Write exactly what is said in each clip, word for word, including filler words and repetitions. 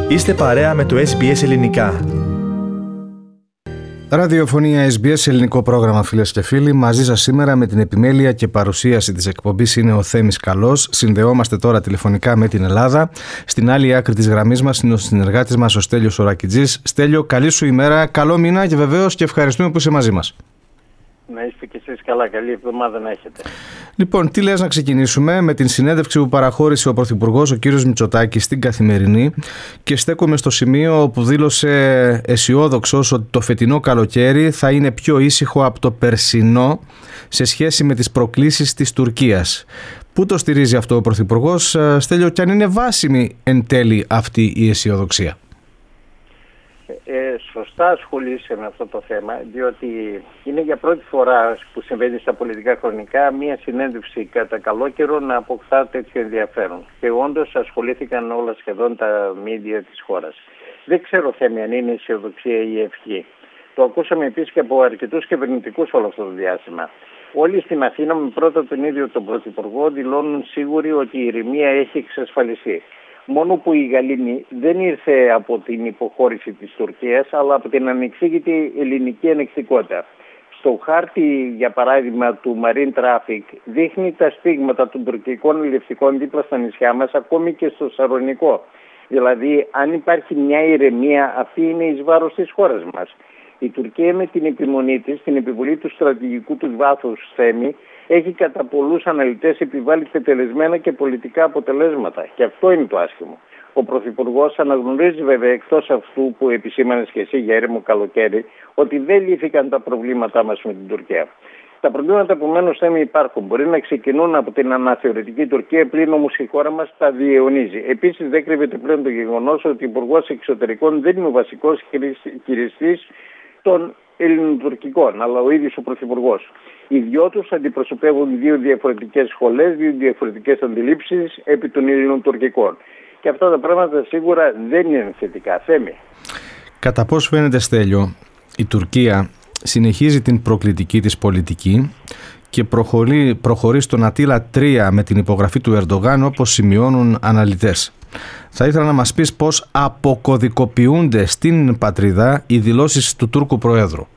Είστε παρέα με το ες μπι ες Ελληνικά. Ραδιοφωνία ες μπι ες, ελληνικό πρόγραμμα, φίλες και φίλοι. Μαζί σας σήμερα με την επιμέλεια και παρουσίαση της εκπομπής είναι ο Θέμης Καλός. Συνδεόμαστε τώρα τηλεφωνικά με την Ελλάδα. Στην άλλη άκρη της γραμμής μας είναι ο συνεργάτης μας ο Στέλιος Ορακιτζής. Στέλιο, καλή σου ημέρα, καλό μήνα και βεβαίως και ευχαριστούμε που είσαι μαζί μας. Να είστε και εσείς καλά, καλή εβδομάδα να έχετε. Λοιπόν, τι λες να ξεκινήσουμε με την συνέντευξη που παραχώρησε ο Πρωθυπουργός, ο κύριος Μητσοτάκης, στην Καθημερινή, και στέκομαι στο σημείο όπου δήλωσε αισιόδοξος ότι το φετινό καλοκαίρι θα είναι πιο ήσυχο από το περσινό σε σχέση με τις προκλήσεις της Τουρκίας. Πού το στηρίζει αυτό ο Πρωθυπουργός, Στέλιο, και αν είναι βάσιμη εν τέλει αυτή η αισιοδοξία? Ε, σωστά ασχολείσαι με αυτό το θέμα, διότι είναι για πρώτη φορά που συμβαίνει στα πολιτικά χρονικά μία συνέντευξη κατά καλό καιρό να αποκτά τέτοιο ενδιαφέρον. Και όντως ασχολήθηκαν όλα σχεδόν τα μίντια της χώρας. Δεν ξέρω, Θέμη, αν είναι αισιοδοξία ή ευχή. Το ακούσαμε επίσης και από αρκετούς κυβερνητικούς όλο αυτό το διάστημα. Όλοι στην Αθήνα, με πρώτα τον ίδιο τον Πρωθυπουργό, δηλώνουν σίγουροι ότι η ηρεμία έχει εξασφαλιστεί. Μόνο που η γαλήνη δεν ήρθε από την υποχώρηση της Τουρκίας, αλλά από την ανεξήγητη ελληνική ανεκτικότητα. Στο χάρτη, για παράδειγμα, του Marine Traffic δείχνει τα στίγματα των τουρκικών ελευτικών δίπλα στα νησιά μας, ακόμη και στο Σαρονικό. Δηλαδή, αν υπάρχει μια ηρεμία, αυτή είναι εις βάρος της χώρας μας. Η Τουρκία, με την επιμονή της, την επιβολή του στρατηγικού του βάθους, Θέμη, έχει κατά πολλούς αναλυτές επιβάλει τετελεσμένα και πολιτικά αποτελέσματα. Και αυτό είναι το άσχημο. Ο Πρωθυπουργός αναγνωρίζει βέβαια, εκτός αυτού που επισήμανες και εσύ για έρημο καλοκαίρι, ότι δεν λύθηκαν τα προβλήματά μας με την Τουρκία. Τα προβλήματα επομένως, Θέμη, υπάρχουν. Μπορεί να ξεκινούν από την αναθεωρητική Τουρκία, πλην όμως η χώρα μας τα διαιωνίζει. Επίσης, δεν κρύβεται πλέον το γεγονός ότι ο Υπουργός Εξωτερικών δεν είναι ο βασικός χειριστής των ελληνοτουρκικών, αλλά ο ίδιος ο Πρωθυπουργός. Οι δυο τους αντιπροσωπεύουν δύο διαφορετικές σχολές, δύο διαφορετικές αντιλήψεις επί των ελληνοτουρκικών. Και αυτά τα πράγματα σίγουρα δεν είναι θετικά. Θέμη. Κατά πώς φαίνεται, Στέλιο, η Τουρκία συνεχίζει την προκλητική της πολιτική και προχωρεί, προχωρεί στον Αττήλα τρία με την υπογραφή του Ερντογάν, όπως σημειώνουν αναλυτές. Θα ήθελα να μας πεις πώς αποκωδικοποιούνται στην πατρίδα οι δηλώσεις του Τούρκου Προέδρου.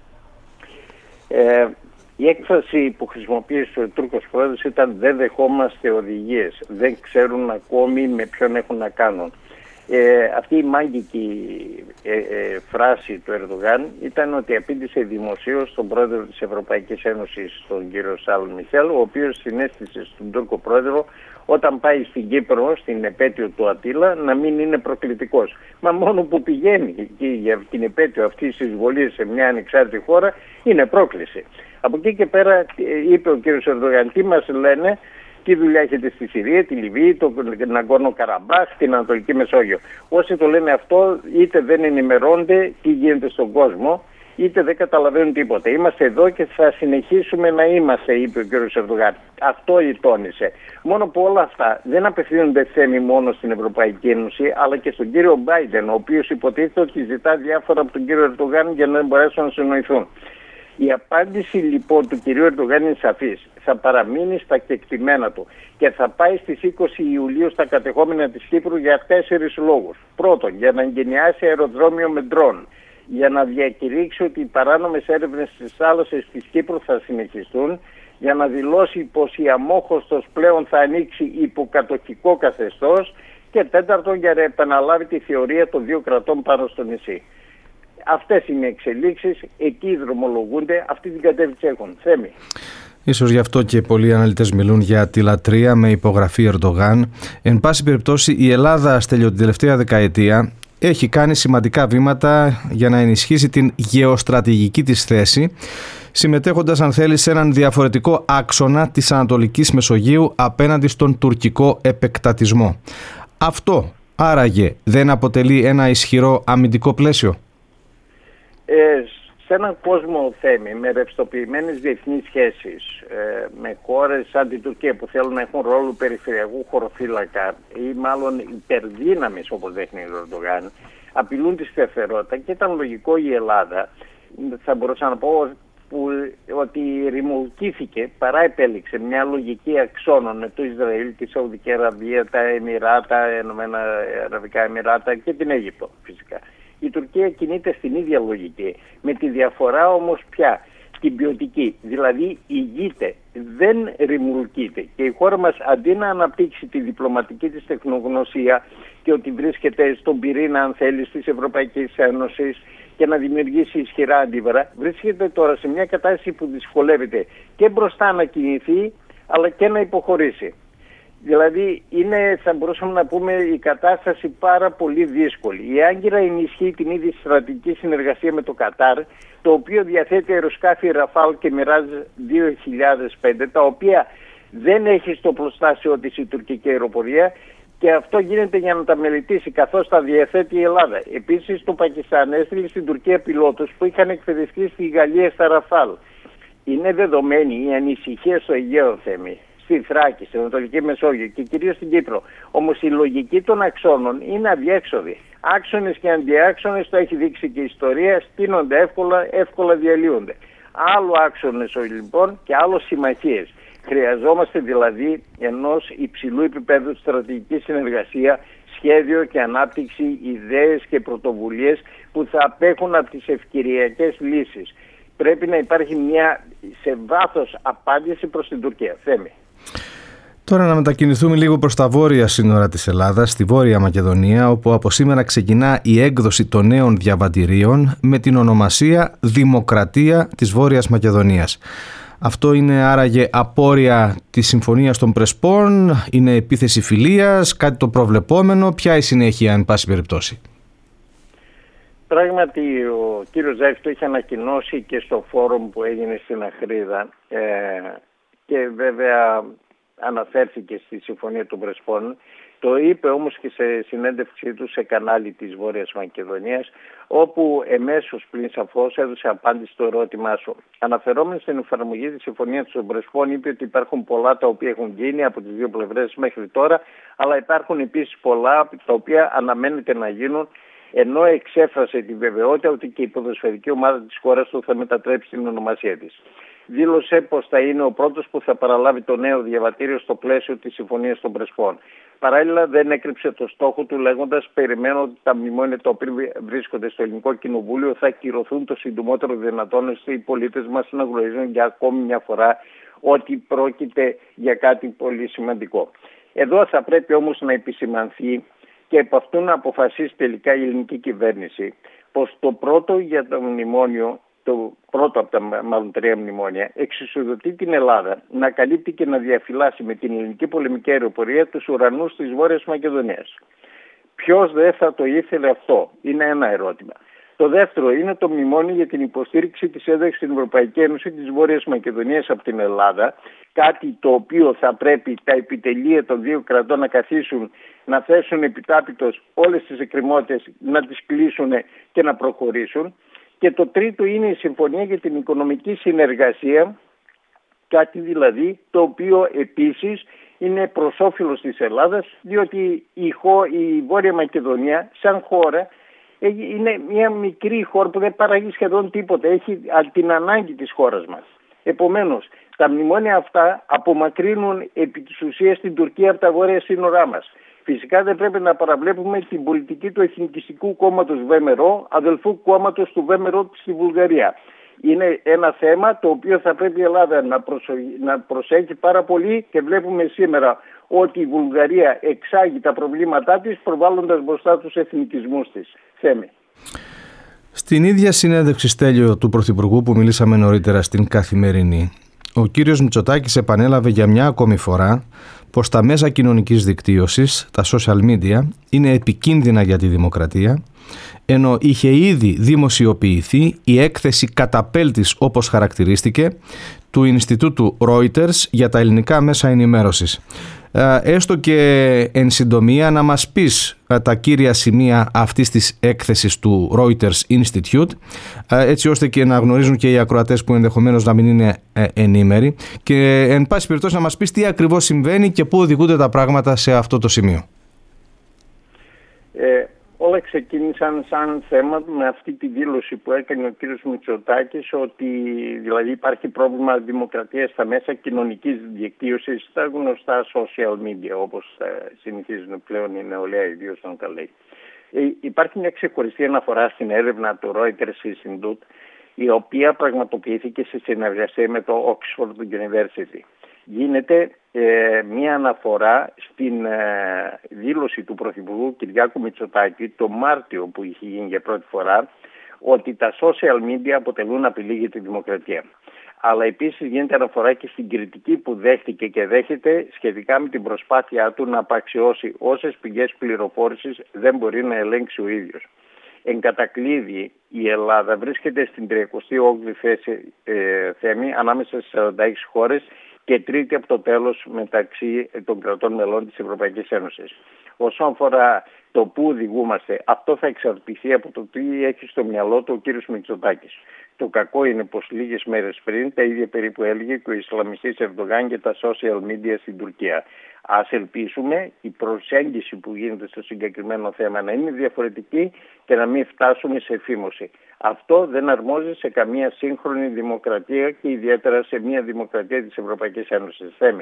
Ε, η έκφραση που χρησιμοποίησε ο Τούρκος Πρόεδρος ήταν «δεν δεχόμαστε οδηγίες, δεν ξέρουν ακόμη με ποιον έχουν να κάνουν». Ε, αυτή η μάγικη ε, ε, φράση του Ερντογάν ήταν ότι απήντησε δημοσίως στον πρόεδρο της Ευρωπαϊκής Ένωσης, τον κύριο Σαρλ Μισελ, ο οποίος συνέστησε στον Τούρκο Πρόεδρο όταν πάει στην Κύπρο, στην επέτειο του Αττήλα, να μην είναι προκλητικός. Μα μόνο που πηγαίνει εκεί για την επέτειο αυτής της εισβολής σε μια ανεξάρτητη χώρα είναι πρόκληση. Από εκεί και πέρα είπε ο κύριος Ερντογάν, τι μας λένε, τι δουλειά έχετε στη Συρία, τη Λιβύη, το Ναγκόρνο Καραμπάχ, την Ανατολική Μεσόγειο. Όσοι το λένε αυτό, είτε δεν ενημερώνται τι γίνεται στον κόσμο, είτε δεν καταλαβαίνουν τίποτα. Είμαστε εδώ και θα συνεχίσουμε να είμαστε, είπε ο κ. Ερντογάν. Αυτό τόνισε. Μόνο που όλα αυτά δεν απευθύνονται, Θέμη, μόνο στην Ευρωπαϊκή Ένωση, αλλά και στον κύριο Μπάιντεν, ο οποίος υποτίθεται ότι ζητά διάφορα από τον κύριο Ερντογάν για να μπορέσουν να συνοηθούν. Η απάντηση λοιπόν του κυρίου Ερντογάν είναι σαφής. Θα παραμείνει στα κεκτημένα του και θα πάει στις είκοσι Ιουλίου στα κατεχόμενα της Κύπρου για τέσσερις λόγους. Πρώτον, για να εγκαινιάσει αεροδρόμιο με ντρόν, για να διακηρύξει ότι οι παράνομες έρευνες στις θάλασσες της Κύπρου θα συνεχιστούν, για να δηλώσει πως η Αμόχωστος πλέον θα ανοίξει υποκατοχικό καθεστώς και τέταρτον, για να επαναλάβει τη θεωρία των δύο κρατών πάνω στο νησί. Αυτές είναι οι εξελίξεις, εκεί δρομολογούνται, αυτή την κατεύθυνση έχουν. Θέμη. Ίσως γι' αυτό και πολλοί αναλυτές μιλούν για τη λατρεία με υπογραφή Ερντογάν. Εν πάση περιπτώσει, η Ελλάδα, Στέλιο, την τελευταία δεκαετία έχει κάνει σημαντικά βήματα για να ενισχύσει την γεωστρατηγική της θέση, συμμετέχοντας, αν θέλει, σε έναν διαφορετικό άξονα της Ανατολικής Μεσογείου απέναντι στον τουρκικό επεκτατισμό. Αυτό, άραγε, δεν αποτελεί ένα ισχυρό αμυντικό πλαίσιο? Ε, σε έναν κόσμο, Θέμη, με ρευστοποιημένες διεθνείς σχέσεις, ε, με χώρες σαν την Τουρκία που θέλουν να έχουν ρόλο περιφερειακού χωροφύλακα ή μάλλον υπερδύναμης, όπως δείχνει ο Ερντογάν, απειλούν τη σταθερότητα και ήταν λογικό η Ελλάδα, θα μπορούσα να πω, που, ότι ρημουλκήθηκε παρά επέλεξε μια λογική αξώνων με το Ισραήλ, τη Σαουδική Αραβία, τα Εμιράτα, Ενωμένα Αραβικά Εμιράτα και την Αίγυπτο φυσικά. Η Τουρκία κινείται στην ίδια λογική, με τη διαφορά όμως πια την ποιοτική, δηλαδή ηγείται, δεν ρημουλκείται, και η χώρα μας αντί να αναπτύξει τη διπλωματική της τεχνογνωσία και ότι βρίσκεται στον πυρήνα, αν θέλει, της Ευρωπαϊκής Ένωσης και να δημιουργήσει ισχυρά αντίβαρα, βρίσκεται τώρα σε μια κατάσταση που δυσκολεύεται και μπροστά να κινηθεί αλλά και να υποχωρήσει. Δηλαδή είναι, θα μπορούσαμε να πούμε, η κατάσταση πάρα πολύ δύσκολη. Η Άγκυρα ενισχύει την ίδια στρατηγική συνεργασία με το Κατάρ, το οποίο διαθέτει αεροσκάφη Ραφάλ και Μιράζ δύο χιλιάδες πέντε, τα οποία δεν έχει στο προστάσιο της η τουρκική αεροπορία, και αυτό γίνεται για να τα μελετήσει, καθώς τα διαθέτει η Ελλάδα. Επίσης το Πακιστάν έστειλε στην Τουρκία πιλότους που είχαν εκπαιδευτεί στη Γαλλία στα Ραφάλ. Είναι δεδομένη η ανησυχία στο Αιγαίο, Θέμη, στη Θράκη, στην Ανατολική Μεσόγειο και κυρίως στην Κύπρο. Όμως η λογική των αξώνων είναι αδιέξοδη. Άξονες και αντιάξονες, το έχει δείξει και η ιστορία, στείνονται εύκολα, εύκολα διαλύονται. Άλλο άξονες λοιπόν και άλλο συμμαχίες. Χρειαζόμαστε δηλαδή ενός υψηλού επίπεδου στρατηγική συνεργασία, σχέδιο και ανάπτυξη, ιδέες και πρωτοβουλίες που θα απέχουν από τις ευκαιριακές λύσεις. Πρέπει να υπάρχει μια σε βάθος απάντηση προς την Τουρκία. Θέμη. Τώρα να μετακινηθούμε λίγο προς τα βόρεια σύνορα της Ελλάδας, στη Βόρεια Μακεδονία, όπου από σήμερα ξεκινά η έκδοση των νέων διαβατηρίων με την ονομασία Δημοκρατία της Βόρειας Μακεδονίας. Αυτό είναι άραγε απόρρια της Συμφωνίας των Πρεσπών, είναι επίθεση φιλίας, κάτι το προβλεπόμενο, ποια η συνέχεια εν πάση περιπτώσει? Πράγματι ο κύριος Ζάκης το είχε ανακοινώσει και στο φόρουμ που έγινε στην Αχρίδα ε, και βέβαια αναφέρθηκε στη Συμφωνία των Πρεσπών. Το είπε όμως και σε συνέντευξή του σε κανάλι της Βόρειας Μακεδονίας, όπου εμέσως πριν σαφώς έδωσε απάντηση στο ερώτημά σου. Αναφερόμενοι στην εφαρμογή της Συμφωνίας των Πρεσπών, είπε ότι υπάρχουν πολλά τα οποία έχουν γίνει από τις δύο πλευρές μέχρι τώρα, αλλά υπάρχουν επίσης πολλά τα οποία αναμένεται να γίνουν, ενώ εξέφρασε τη βεβαιότητα ότι και η ποδοσφαιρική ομάδα της χώρας του θα μετατρέψει την ονομασία της. Δήλωσε πως θα είναι ο πρώτος που θα παραλάβει το νέο διαβατήριο στο πλαίσιο της Συμφωνίας των Πρεσπών. Παράλληλα δεν έκρυψε το στόχο του, λέγοντας: περιμένω ότι τα μνημόνια τα οποία βρίσκονται στο Ελληνικό Κοινοβούλιο θα κυρωθούν το συντομότερο δυνατόν, ώστε οι πολίτες μας να γνωρίζουν για ακόμη μια φορά ότι πρόκειται για κάτι πολύ σημαντικό. Εδώ θα πρέπει όμως να επισημανθεί και από αυτού να αποφασίσει τελικά η ελληνική κυβέρνηση πως το πρώτο για το μνημόνιο, το πρώτο από τα μάλλον τρία μνημόνια, εξισοδοτεί την Ελλάδα να καλύπτει και να διαφυλάσει με την ελληνική πολεμική αεροπορία τους ουρανούς της Βόρειας Μακεδονίας. Ποιος δεν θα το ήθελε αυτό? Είναι ένα ερώτημα. Το δεύτερο είναι το μνημόνιο για την υποστήριξη της ένταξης στην Ευρωπαϊκή Ένωση της Βόρειας Μακεδονίας από την Ελλάδα, κάτι το οποίο θα πρέπει τα επιτελεία των δύο κρατών να καθίσουν, να θέσουν επιτάπητος όλες τις εκκρεμότητες, να τις κλείσουν και να προχωρήσουν. Και το τρίτο είναι η Συμφωνία για την Οικονομική Συνεργασία, κάτι δηλαδή το οποίο επίσης είναι προς όφελος της Ελλάδας, διότι η, χω, η Βόρεια Μακεδονία σαν χώρα είναι μια μικρή χώρα που δεν παράγει σχεδόν τίποτα, έχει την ανάγκη της χώρας μας. Επομένως, τα μνημόνια αυτά απομακρύνουν επί της ουσίας την Τουρκία από τα βόρεια σύνορά μας. Φυσικά δεν πρέπει να παραβλέπουμε την πολιτική του Εθνικιστικού Κόμματος ΒΜΡΟ, αδελφού κόμματος του ΒΜΡΟ στη Βουλγαρία. Είναι ένα θέμα το οποίο θα πρέπει η Ελλάδα να, προσο... να προσέχει πάρα πολύ, και βλέπουμε σήμερα ότι η Βουλγαρία εξάγει τα προβλήματά της προβάλλοντας μπροστά τους εθνικισμούς της. Θέμη. Στην ίδια συνέντευξη, Στέλιο, του Πρωθυπουργού που μιλήσαμε νωρίτερα στην Καθημερινή, ο κύριος Μητσοτάκης επανέλαβε για μια ακόμη φορά πως τα μέσα κοινωνικής δικτύωσης, τα social media, είναι επικίνδυνα για τη δημοκρατία, ενώ είχε ήδη δημοσιοποιηθεί η έκθεση καταπέλτης, όπως χαρακτηρίστηκε, του Ινστιτούτου Reuters για τα ελληνικά μέσα ενημέρωσης. Έστω και εν συντομία να μας πεις τα κύρια σημεία αυτής της έκθεσης του Reuters Institute, έτσι ώστε και να γνωρίζουν και οι ακροατές που ενδεχομένως να μην είναι ενήμεροι, και εν πάση περιπτώσει να μας πεις τι ακριβώς συμβαίνει και πού οδηγούνται τα πράγματα σε αυτό το σημείο. Ε, όλα όλα ξεκίνησαν σαν θέμα με αυτή τη δήλωση που έκανε ο κύριος Μητσοτάκης, ότι δηλαδή υπάρχει πρόβλημα δημοκρατίας στα μέσα κοινωνικής δικτύωσης, στα γνωστά social media, όπως συνηθίζουν πλέον η νεολαία, ιδίως όταν τα λέει. Ε, υπάρχει μια ξεχωριστή αναφορά στην έρευνα του Reuters Institute, η οποία πραγματοποιήθηκε σε συνεργασία με το Oxford University. Γίνεται ε, μια αναφορά στην ε, δήλωση του Πρωθυπουργού Κυριάκου Μητσοτάκη το Μάρτιο, που είχε γίνει για πρώτη φορά, ότι τα social media αποτελούν απειλή για τη δημοκρατία. Αλλά επίσης γίνεται αναφορά και στην κριτική που δέχτηκε και δέχεται σχετικά με την προσπάθειά του να απαξιώσει όσες πηγές πληροφόρησης δεν μπορεί να ελέγξει ο ίδιος. Εν κατακλείδη, η Ελλάδα βρίσκεται στην τριακοστή όγδοη θέση ε, θέμη ανάμεσα στις σαράντα έξι χώρες και τρίτη από το τέλος μεταξύ των κρατών μελών της Ευρωπαϊκής Ένωσης. Όσον αφορά το πού οδηγούμαστε, αυτό θα εξαρτηθεί από το τι έχει στο μυαλό του ο κ. Μητσοτάκης. Το κακό είναι πως λίγες μέρες πριν τα ίδια περίπου έλεγε και ο Ισλαμιστής Ερντογάν για τα social media στην Τουρκία. Ας ελπίσουμε η προσέγγιση που γίνεται στο συγκεκριμένο θέμα να είναι διαφορετική και να μην φτάσουμε σε εφήμωση. Αυτό δεν αρμόζει σε καμία σύγχρονη δημοκρατία και ιδιαίτερα σε μια δημοκρατία της Ευρωπαϊκής Ένωσης. Θέμη.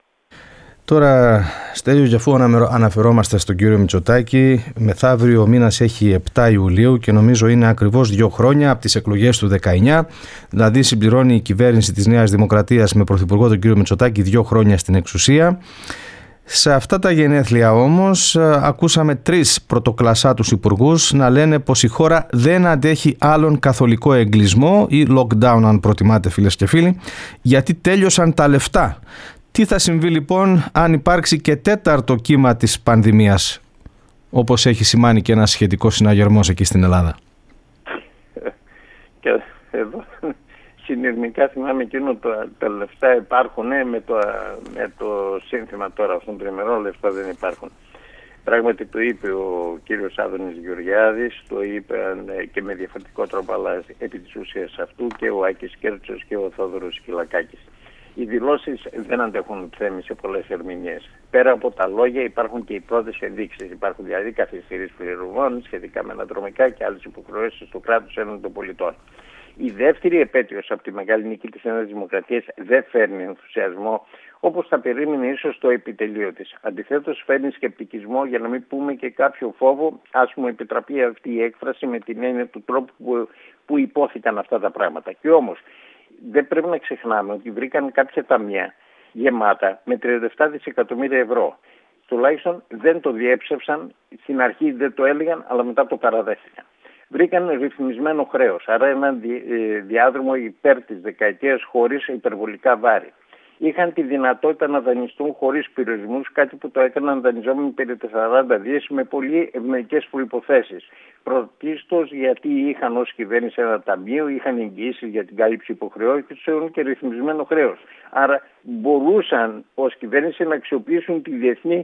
Τώρα, Στέλιο, και αφού αναφερόμαστε στον κύριο Μητσοτάκη, μεθαύριο ο μήνας έχει επτά Ιουλίου και νομίζω είναι ακριβώς δύο χρόνια από τις εκλογές του δεκαεννιά, δηλαδή συμπληρώνει η κυβέρνηση της Νέας Δημοκρατίας με πρωθυπουργό τον κύριο Μητσοτάκη δύο χρόνια στην εξουσία. Σε αυτά τα γενέθλια όμως ακούσαμε τρεις πρωτοκλασσάτους υπουργούς να λένε πως η χώρα δεν αντέχει άλλον καθολικό εγκλισμό ή lockdown, αν προτιμάτε φίλες και φίλοι, γιατί τέλειωσαν τα λεφτά. Τι θα συμβεί λοιπόν αν υπάρξει και τέταρτο κύμα της πανδημίας, όπως έχει σημάνει και ένας σχετικός συναγερμός εκεί στην Ελλάδα? Και εδώ συνειρμικά θυμάμαι εκείνο το, τα λεφτά υπάρχουν με το, με το σύνθημα τώρα αυτών των τριμερών, λεφτά δεν υπάρχουν. Πράγματι το είπε ο κύριος Άδωνης Γεωργιάδης, το είπε και με διαφορετικό τρόπο, αλλά επί της ουσίας αυτού και ο Άκης Κέρτσος και ο Θόδωρος Κυλακάκης. Οι δηλώσεις δεν αντέχουν θέμη σε πολλές ερμηνείες. Πέρα από τα λόγια υπάρχουν και οι πρώτες ενδείξεις. Υπάρχουν δηλαδή καθυστερήσεις πληρωμών σχετικά με αναδρομικά και άλλες υποχρεώσεις του κράτους έναντι των πολιτών. Η δεύτερη επέτειος από τη μεγάλη νίκη της Νέας Δημοκρατίας δεν φέρνει ενθουσιασμό όπως θα περίμενε ίσως το επιτελείο της. Αντιθέτως φέρνει σκεπτικισμό, για να μην πούμε και κάποιο φόβο, ας μου επιτραπεί αυτή η έκφραση με την έννοια του τρόπου που, που υπόθηκαν αυτά τα πράγματα. Και όμως δεν πρέπει να ξεχνάμε ότι βρήκαν κάποια ταμεία γεμάτα με τριάντα επτά δισεκατομμύρια ευρώ. Τουλάχιστον δεν το διέψευσαν, στην αρχή δεν το έλεγαν, αλλά μετά το παραδέχτηκαν. Βρήκαν ρυθμισμένο χρέος, άρα ένα διάδρομο υπέρ της δεκαετίας χωρίς υπερβολικά βάρη. Είχαν τη δυνατότητα να δανειστούν χωρίς περιορισμούς, κάτι που το έκαναν δανειζόμενοι περί σαράντα δις με πολύ ευνοϊκές προϋποθέσεις. Πρωτίστως γιατί είχαν ως κυβέρνηση ένα ταμείο, είχαν εγγυήσεις για την κάλυψη υποχρεώσεων και ρυθμισμένο χρέος. Άρα μπορούσαν ως κυβέρνηση να αξιοποιήσουν τη διεθνή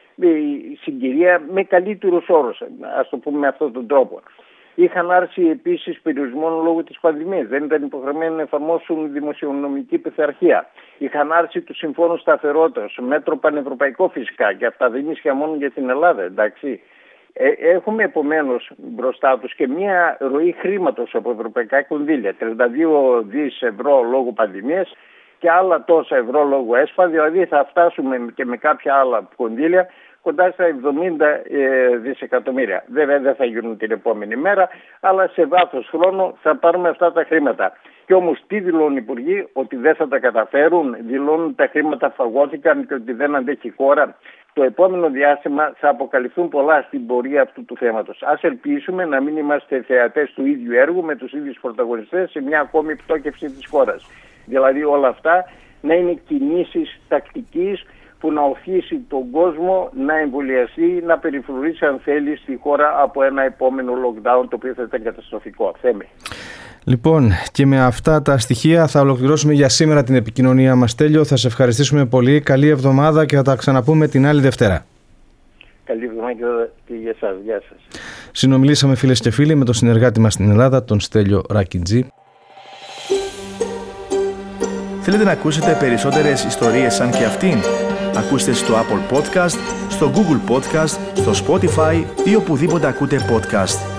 συγκυρία με καλύτερους όρους, ας το πούμε με αυτόν τον τρόπο. Είχαν άρσει επίσης περιορισμών λόγω της πανδημίας. Δεν ήταν υποχρεωμένοι να εφαρμόσουν δημοσιονομική πειθαρχία. Είχαν άρσει του συμφώνου σταθερότητας, μέτρο πανευρωπαϊκό φυσικά, και αυτά δεν ίσχυαν μόνο για την Ελλάδα, εντάξει. Ε, έχουμε επομένως μπροστά τους και μια ροή χρήματος από ευρωπαϊκά κονδύλια, τριάντα δύο δις ευρώ λόγω πανδημίας και άλλα τόσα ευρώ λόγω ΕΣΠΑ, δηλαδή θα φτάσουμε και με κάποια άλλα κονδύλια κοντά στα εβδομήντα ε, δισεκατομμύρια. Βέβαια δεν θα γίνουν την επόμενη μέρα, αλλά σε βάθος χρόνου θα πάρουμε αυτά τα χρήματα. Και όμως τι δηλώνουν οι υπουργοί? Ότι δεν θα τα καταφέρουν, δηλώνουν τα χρήματα φαγώθηκαν και ότι δεν αντέχει η χώρα. Το επόμενο διάστημα θα αποκαλυφθούν πολλά στην πορεία αυτού του θέματος. Ας ελπίσουμε να μην είμαστε θεατές του ίδιου έργου με τους ίδιους πρωταγωνιστές σε μια ακόμη πτώκευση της χώρας. Δηλαδή όλα αυτά να είναι κινήσεις τακτικής που να οθήσει τον κόσμο να εμβολιαστεί, να περιφρουρήσει αν θέλει στη χώρα από ένα επόμενο lockdown, το οποίο θα ήταν καταστροφικό. Θέμε. Λοιπόν, και με αυτά τα στοιχεία θα ολοκληρώσουμε για σήμερα την επικοινωνία μας. Τέλειο, θα σε ευχαριστήσουμε πολύ. Καλή εβδομάδα και θα τα ξαναπούμε την άλλη Δευτέρα. Καλή εβδομάδα και για εσάς. Γεια σας. Συνομιλήσαμε φίλες και φίλοι με τον συνεργάτη μας στην Ελλάδα, τον Στέλιο Ρακιτζή. Θέλετε να ακούσετε περισσότερες ιστορίες σαν και αυτήν? Ακούστε στο Apple Podcast, στο στο Google Podcast, στο Spotify ή οπουδήποτε ακούτε podcast.